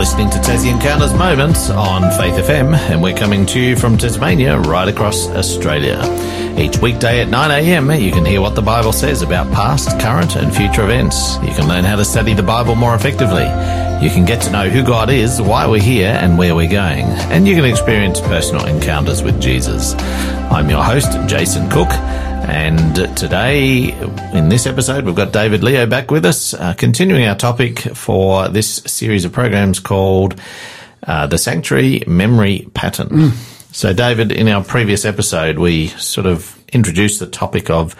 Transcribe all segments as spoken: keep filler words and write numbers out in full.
listening to Tassie Encounters Moments on Faith F M, and we're coming to you from Tasmania right across Australia. Each weekday at nine a.m. you can hear what the Bible says about past, current and future events. You can learn how to study the Bible more effectively. You can get to know who God is, why we're here and where we're going. And you can experience personal encounters with Jesus. I'm your host, Jason Cook. And today, in this episode, we've got David Leo back with us, uh, continuing our topic for this series of programs called uh, The Sanctuary Memory Pattern. Mm. So, David, in our previous episode, we sort of introduced the topic of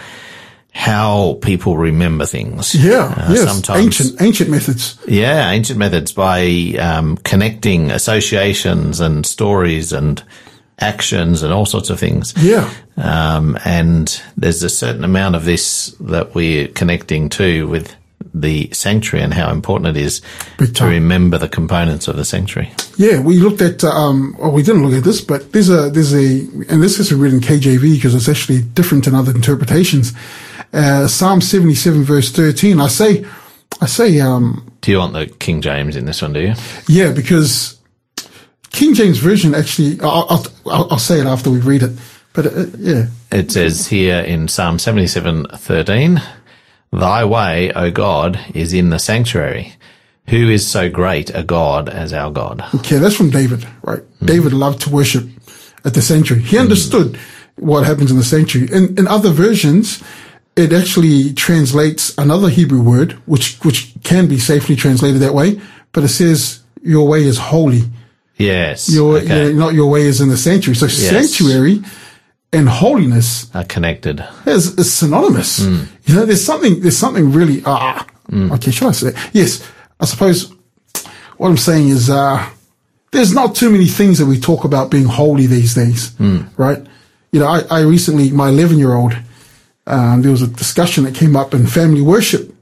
how people remember things. Yeah, uh, yes, sometimes, ancient, ancient methods. Yeah, ancient methods by um, connecting associations and stories and actions and all sorts of things. Yeah. Um, and there's a certain amount of this that we're connecting to with the sanctuary and how important it is to remember the components of the sanctuary. Yeah, we looked at, um, well, we didn't look at this, but there's a, there's a, and this is written in K J V because it's actually different in other interpretations. Uh, Psalm seventy-seven verse thirteen. I say, I say, um. Do you want the King James in this one, do you? Yeah, because King James Version actually, I'll, I'll, I'll say it after we read it, but uh, yeah. It says here in Psalm seventy-seven thirteen, Thy way, O God, is in the sanctuary. Who is so great a God as our God? Okay, that's from David, right? Mm. David loved to worship at the sanctuary. He understood mm. what happens in the sanctuary. In, in other versions, it actually translates another Hebrew word, which, which can be safely translated that way, but it says, your way is holy. Yes. Your, okay. your, not your way is in the sanctuary. So yes. Sanctuary and holiness are connected. Is, is synonymous. Mm. You know, there's something, there's something really, ah, mm. okay, should I say it? Yes. I suppose what I'm saying is, uh, there's not too many things that we talk about being holy these days, mm. right? You know, I, I recently, my eleven year old, um, there was a discussion that came up in family worship.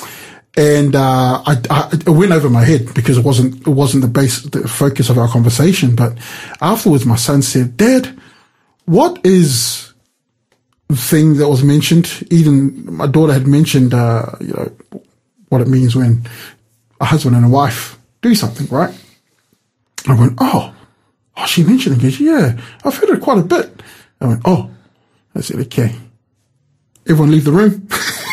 And, uh, I, I, it went over my head because it wasn't, it wasn't the base, the focus of our conversation. But afterwards, my son said, Dad, what is the thing that was mentioned? Even my daughter had mentioned, uh, you know, what it means when a husband and a wife do something, right? I went, oh, oh, she mentioned it. Goes, yeah, I've heard it quite a bit. I went, oh, I said, okay, everyone leave the room.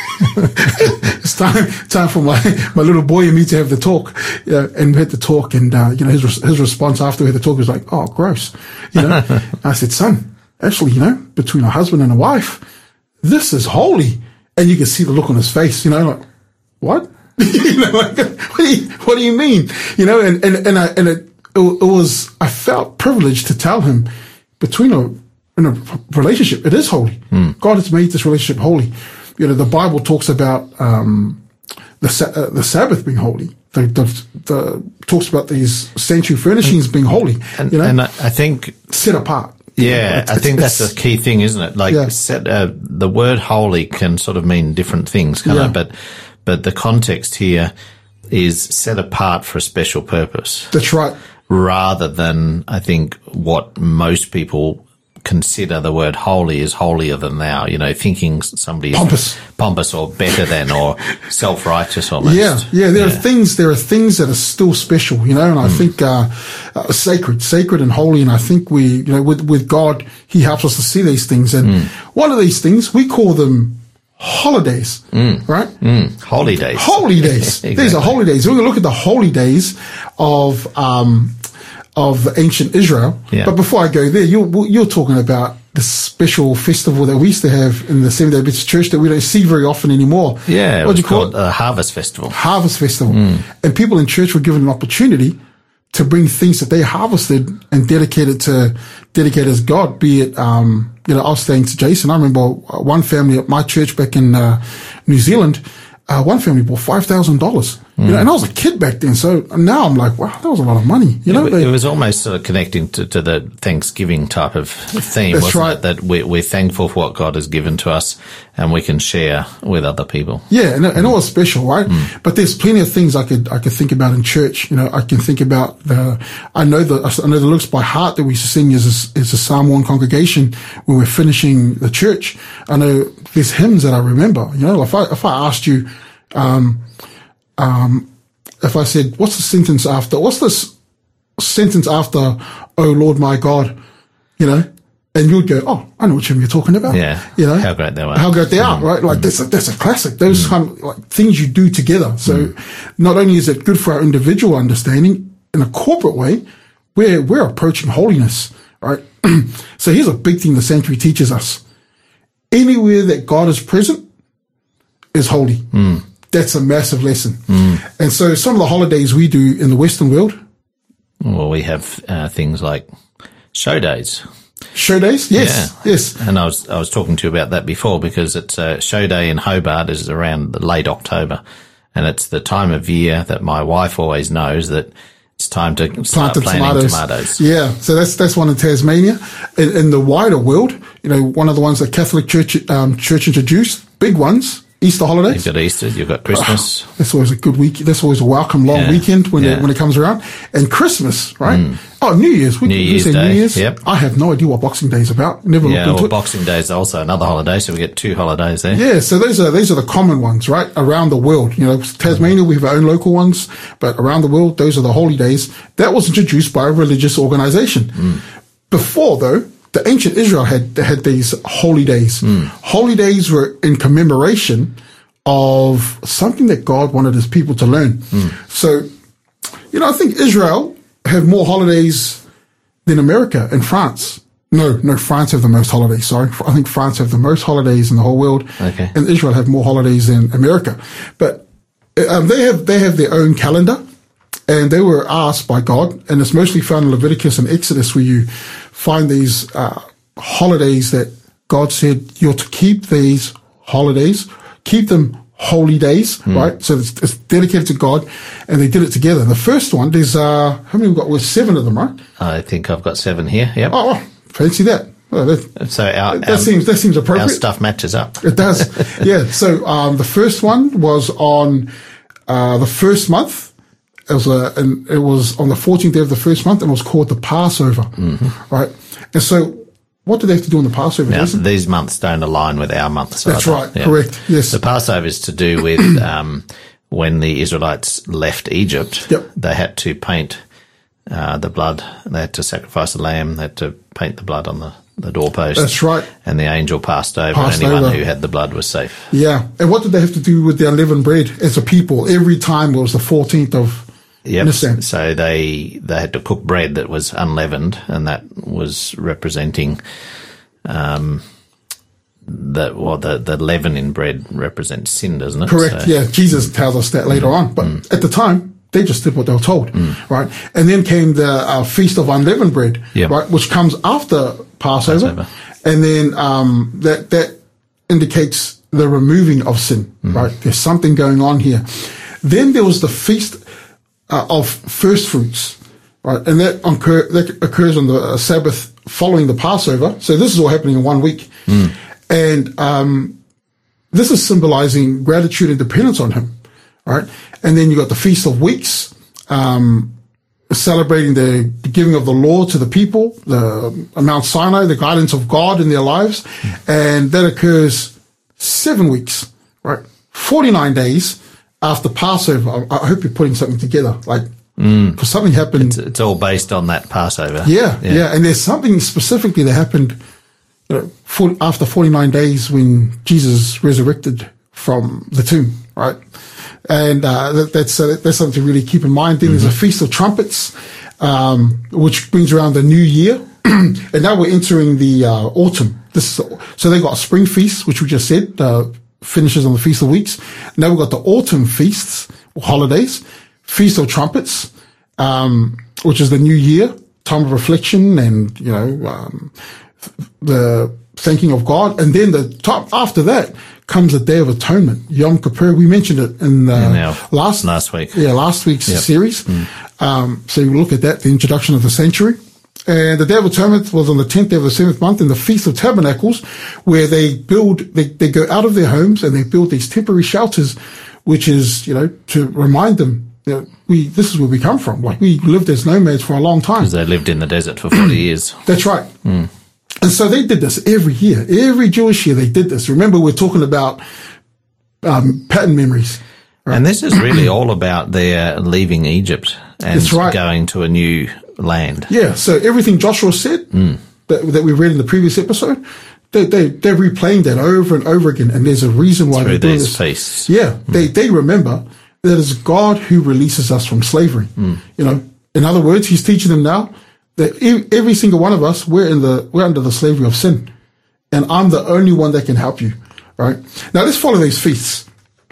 It's time, time for my, my little boy and me to have the talk, you know, and we had the talk and, uh, you know, his, his response after we had the talk was like, oh, gross. You know, I said, son, actually, you know, between a husband and a wife, this is holy. And you can see the look on his face, you know, like, what? You know, like, what do you, what do you mean? You know, and, and, and I, and it, it was, I felt privileged to tell him between a, in a relationship, it is holy. Mm. God has made this relationship holy. You know, the Bible talks about, um, the, uh, the Sabbath being holy. The, the, the, talks about these sanctuary furnishings and, being holy. And, you know, and I think set apart. Yeah, it's, I think it's, that's the key thing, isn't it? Like, yeah. set, uh, the word holy can sort of mean different things, can't yeah. it? But, but the context here is set apart for a special purpose. That's right. Rather than, I think, what most people consider the word holy is holier than thou, you know, thinking somebody pompous, is pompous or better than or self-righteous almost. Yeah, yeah, there yeah. are things, there are things that are still special, you know, and I mm. think, uh, uh, sacred, sacred and holy. And I think we, you know, with, with God, He helps us to see these things. And mm. one of these things, we call them holidays, mm. right? Mm. Holy days. Holy days. Exactly. These are holy days. We're going to look at the holy days of, um, of ancient Israel. Yeah. But before I go there, you're, you're talking about the special festival that we used to have in the Seventh-day Adventist Church that we don't see very often anymore. Yeah. What do you call it? A Harvest Festival. Harvest Festival. Mm. And people in church were given an opportunity to bring things that they harvested and dedicate it to, dedicate as God, be it, um, you know, I was saying to Jason, I remember one family at my church back in, uh, New Zealand, uh, one family bought five thousand dollars. Mm. You know, and I was a kid back then, so now I'm like, wow, that was a lot of money. You know, it, they, it was almost sort of connecting to, to the Thanksgiving type of theme, that's wasn't right. it? That we're, we're thankful for what God has given to us, and we can share with other people. Yeah, and, and it was special, right? Mm. But there's plenty of things I could I could think about in church. You know, I can think about the I know the I know the looks by heart that we used to sing as a, as a Psalm one congregation when we're finishing the church. I know there's hymns that I remember. You know, if I if I asked you, um, um. if I said, what's the sentence after, what's this sentence after, oh Lord my God, you know, and you'd go, oh, I know what you're talking about. Yeah. You know, how great they are. How great they are, right? Like, mm. that's a, that's a classic. Those mm. kind of like things you do together. So mm. not only is it good for our individual understanding, in a corporate way, we're, we're approaching holiness, right? So here's a big thing the sanctuary teaches us. Anywhere that God is present is holy. Mm. That's a massive lesson. Mm. And so some of the holidays we do in the Western world. Well, we have uh, things like show days. Show days? Yes. Yeah. Yes. And I was, I was talking to you about that before, because it's a show day in Hobart is around the late October. And it's the time of year that my wife always knows that it's time to start planting planting tomatoes. tomatoes. Yeah. So that's, that's one in Tasmania. In, in the wider world, you know, one of the ones that Catholic Church, um, Church introduced, big ones, Easter holidays. You've got Easter, you've got Christmas. Oh, that's always a good week. That's always a welcome long yeah. weekend when yeah. it, when it comes around. And Christmas, right? Mm. Oh, New Year's. We, New we Year's say Day. New Year's. Yep. I have no idea what Boxing Day is about. Never yeah, looked into well, it. Boxing Day is also another holiday, so we get two holidays there. Yeah, so those are those are the common ones, right? Around the world. You know, Tasmania, we have our own local ones, but around the world, those are the holy days. That was introduced by a religious organization. Mm. Before, though, the ancient Israel had had these holy days. Mm. Holy days were in commemoration of something that God wanted his people to learn. Mm. So, you know, I think Israel have more holidays than America and France. No, no, France have the most holidays, sorry. I think France have the most holidays in the whole world. Okay. And Israel have more holidays than America. But um, they have they have their own calendar, and they were asked by God, and it's mostly found in Leviticus and Exodus, where you find these uh, holidays that God said you're to keep these holidays, keep them holy days, mm. right? So it's, it's dedicated to God, and they did it together. The first one, there's, uh, how many we've got? We're seven of them, right? I think I've got seven here, yep. Oh, well, fancy that. Well, that so our, that our, seems, that seems appropriate. Our stuff matches up. It does. Yeah. So, um, the first one was on, uh, the first month. It was, a, and it was on the fourteenth day of the first month, and it was called the Passover, mm-hmm. right? And so, what do they have to do on the Passover? Now, these months don't align with our months. That's either. right. Yeah. Correct. Yes. The Passover is to do with um, when the Israelites left Egypt. Yep. They had to paint uh, the blood. They had to sacrifice a lamb. They had to paint the blood on the, the doorpost. That's right. And the angel passed over. Passed and anyone over. who had the blood was safe. Yeah. And what did they have to do with the unleavened bread as a people? Every time it was the fourteenth of. Yep. Understand? So they they had to cook bread that was unleavened, and that was representing. Um, the well, the the leaven in bread represents sin, doesn't it? Correct. So, yeah, Jesus tells us that later on. But mm. at the time, they just did what they were told, mm. right? And then came the uh, Feast of Unleavened Bread, yep. right, which comes after Passover, Passover. and then um, that that indicates the removing of sin, mm. right? There's something going on here. Then there was the Feast uh, of First Fruits, right, and that, occur, that occurs on the uh, Sabbath following the Passover. So this is all happening in one week. Mm. And um, this is symbolizing gratitude and dependence on him, right? And then you got the Feast of Weeks, um, celebrating the giving of the law to the people, the uh, Mount Sinai, the guidance of God in their lives. Mm. And that occurs seven weeks, right? forty-nine days after Passover. I, I hope you're putting something together, like, Mm. because something happened. It's, it's all based on that Passover. Yeah, yeah, yeah. And there's something specifically that happened you know, for, after forty-nine days when Jesus resurrected from the tomb, right? And uh, that, that's uh, that's something to really keep in mind. Then mm-hmm. there's a Feast of Trumpets, um, which brings around the new year. And now we're entering the uh, autumn. This is, so they got a spring feast, which we just said, uh, finishes on the Feast of Weeks. Now we've got the autumn feasts, or holidays. Feast of Trumpets, um, which is the new year, time of reflection and, you know, um, the thanking of God. And then the top after that comes the Day of Atonement, Yom Kippur. We mentioned it in the in last, last week. Yeah, last week's yep. series. Mm. Um, so you look at that, the introduction of the sanctuary. And the Day of Atonement was on the tenth day of the seventh month in the Feast of Tabernacles, where they build, they, they go out of their homes and they build these temporary shelters, which is, you know, to remind them, that we, this is where we come from. Like, we lived as nomads for a long time. Because they lived in the desert for forty years. That's right. Mm. And so they did this every year. Every Jewish year they did this. Remember, we're talking about um, pattern memories, Right? And this is really all about their leaving Egypt and That's right. going to a new land. Yeah, so everything Joshua said Mm. that, that we read in the previous episode, they, they, they're replaying that over and over again, and there's a reason why Through they're doing these this. feasts. Yeah, they, they remember that it's God who releases us from slavery. Mm. You know, in other words, he's teaching them now that e- every single one of us, we're in the, we're under the slavery of sin. And I'm the only one that can help you, right? Now let's follow these feasts.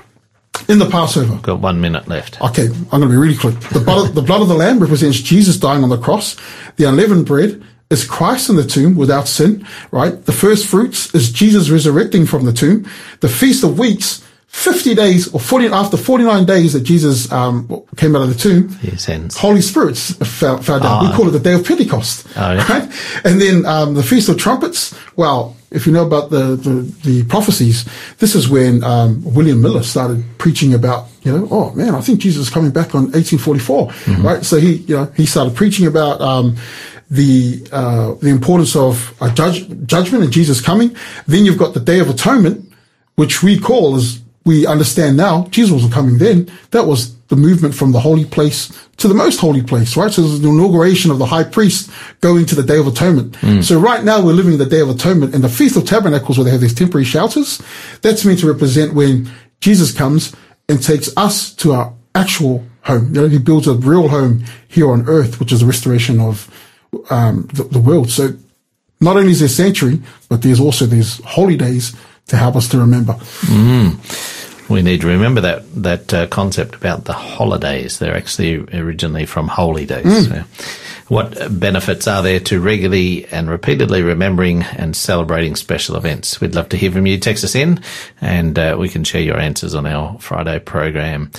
In the Passover. Got one minute left. Okay, I'm going to be really quick. The blood, of, the blood of the Lamb represents Jesus dying on the cross. The unleavened bread is Christ in the tomb without sin, right? The first fruits is Jesus resurrecting from the tomb. The Feast of Weeks, fifty days or forty, after forty-nine days that Jesus um, came out of the tomb, He ascends. Holy Spirit fell, fell down. Ah. We call it the Day of Pentecost. Oh, yeah. Right? And then um, the Feast of Trumpets, well, if you know about the, the, the prophecies, this is when um, William Miller started preaching about, you know, oh man, I think Jesus is coming back on eighteen forty-four, mm-hmm. right? So he, you know, he started preaching about um, the uh, the importance of a judge, judgment and Jesus coming. Then you've got the Day of Atonement, which we call, as we understand now, Jesus wasn't coming then. That was the movement from the holy place to the most holy place, right? So there's the inauguration of the high priest going to the Day of Atonement. Mm. So right now we're living the Day of Atonement, and the Feast of Tabernacles, where they have these temporary shelters, that's meant to represent when Jesus comes and takes us to our actual home. You know, he builds a real home here on earth, which is the restoration of um, the, the world. So not only is there sanctuary, but there's also these holy days to help us to remember. Mm. We need to remember that that uh, concept about the holidays. They're actually originally from holy days. Mm. So what benefits are there to regularly and repeatedly remembering and celebrating special events? We'd love to hear from you. Text us in, and uh, we can share your answers on our Friday program.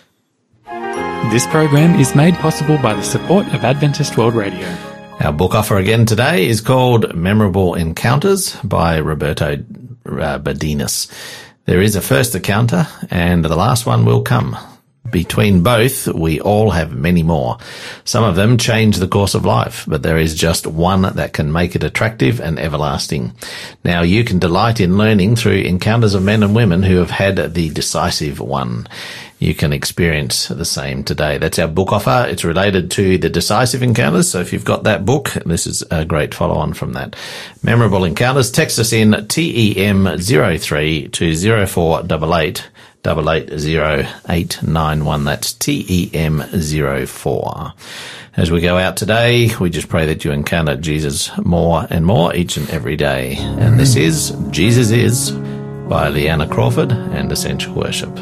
This program is made possible by the support of Adventist World Radio. Our book offer again today is called Memorable Encounters by Roberto uh, Badinas. There is a first encounter, and the last one will come. Between both, we all have many more. Some of them change the course of life, but there is just one that can make it attractive and everlasting. Now, you can delight in learning through encounters of men and women who have had the decisive one. You can experience the same today. That's our book offer. It's related to the decisive encounters. So if you've got that book, this is a great follow-on from that. Memorable Encounters. Text us in T E M zero three to zero four eight eight, eight eight zero eight nine one. That's T E M zero four. As we go out today, we just pray that you encounter Jesus more and more each and every day. And this is Jesus Is by Leanna Crawford and Essential Worship.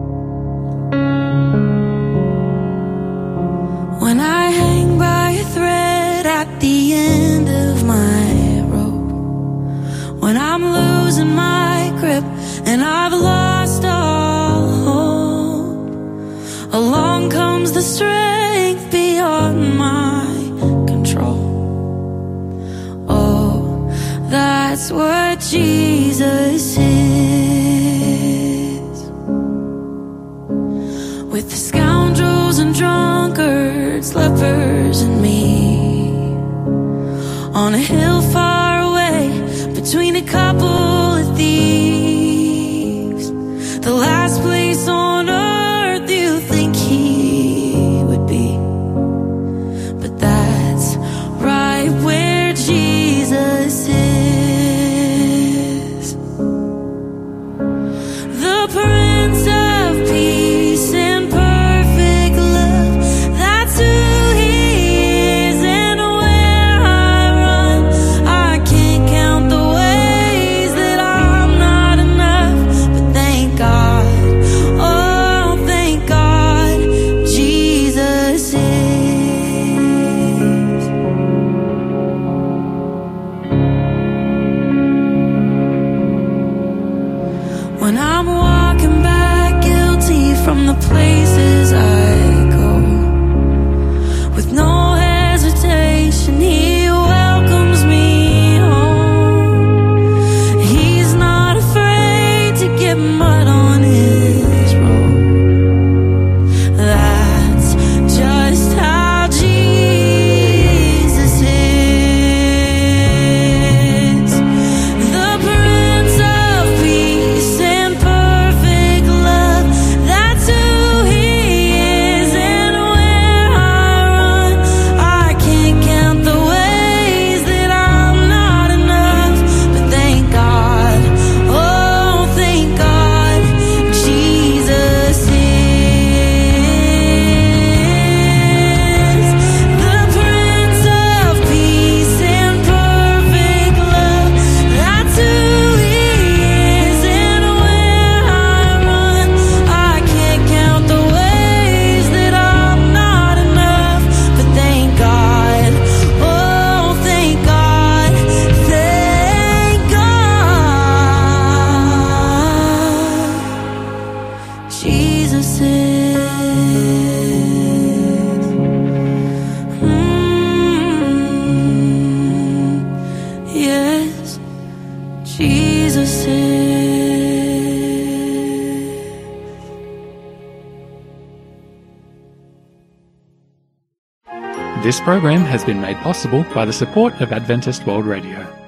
When I hang by a thread at the end of my rope, when I'm losing my grip and I've lost all hope, along comes the strength beyond my control. Oh, that's what Jesus is. With the scoundrels and drunkards, lepers and me, on a hill far away, between a couple of thieves, the last place on earth you think he would be. But that's right where Jesus is. The Prince of Peace and perfect love, that's who he is. And where I run, I can't count the ways that I'm not This program has been made possible by the support of Adventist World Radio.